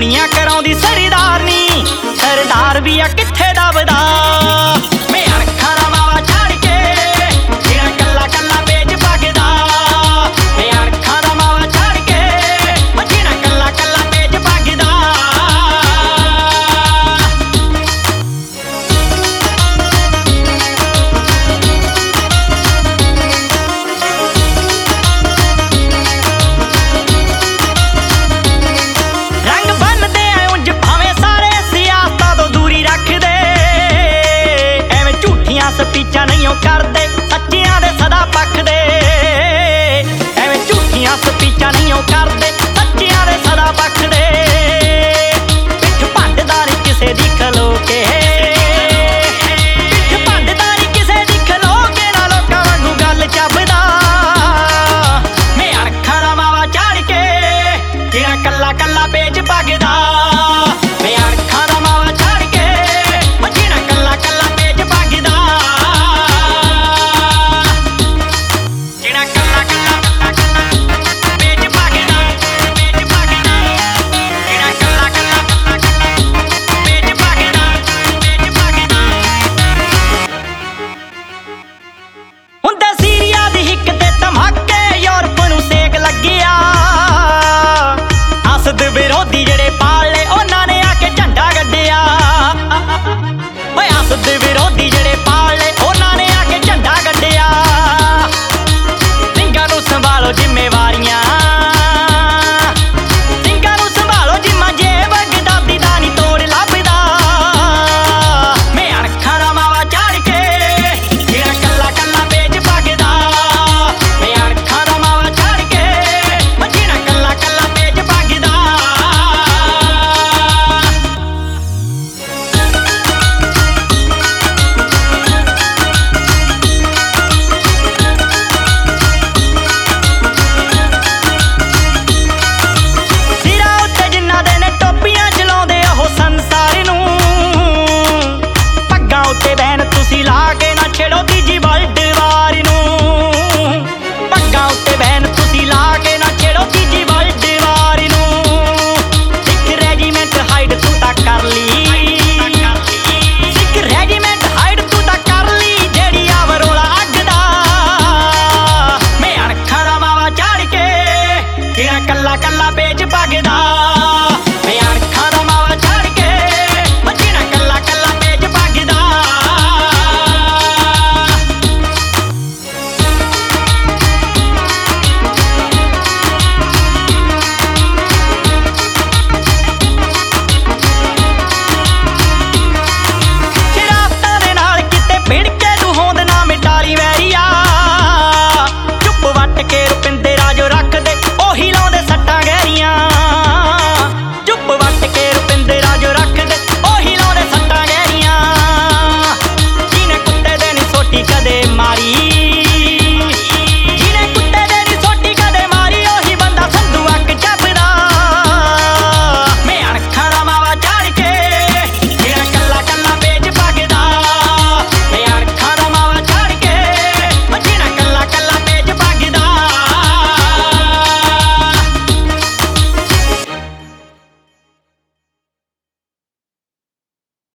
ਟੂਣੀਆਂ ਕਰਾਉਂਦੀ ਸਰਦਾਰਨੀ, ਸਰਦਾਰ ਵੀ ਆ ਕਿੱਥੇ ਦਬਦਾ। ਮੈਂ ਅਣਖਾਂ ਦਾ ਮਾਵਾ ਛੱਡ ਕੇ ਜਿਹੜਾ ਕੱਲਾ ਕੱਲਾ ਵੇਚ ਭਗਦਾ। ਮੈਂ ਅਣਖਾਂ ਦਾ ਮਾਵਾ ਛੱਡ ਕੇ ਜਿਹੜਾ ਕੱਲਾ ਕੱਲਾ ਵੇਚ ਭਗਦਾ। ਸਪੀਚਾਂ ਨਹੀਂ ਕਰਦੇ ਸੱਚਿਆਂ ਦੇ ਸਦਾ ਪੱਖਦੇ। ਐਵੇਂ ਝੂਠੀਆਂ ਸਪੀਚਾਂ ਨਹੀਂ ਕਰਦੇ ਸੱਚਿਆਂ ਦੇ ਸਦਾ ਪੱਖਦੇ। ਪਿੱਠ ਭੰਡਦਾ ਨੀ ਕਿਸੇ ਦੀ ਖਲੋ ਕੇ, ਪਿੱਠ ਭੰਡਦਾ ਨੀ ਕਿਸੇ ਦੀ ਖਲੋ ਕੇ, ਨਾ ਲੋਕਾਂ ਵਾਂਗੂ ਗੱਲ ਚੱਬਦਾ। ਮੈਂ ਅਣਖਾਂ ਦਾ ਮਾਵਾ ਝਾੜ ਕੇ ਜਿਹੜਾ ਕੱਲਾ ਕੱਲਾ ਵੇਚ ਭਗਦਾ।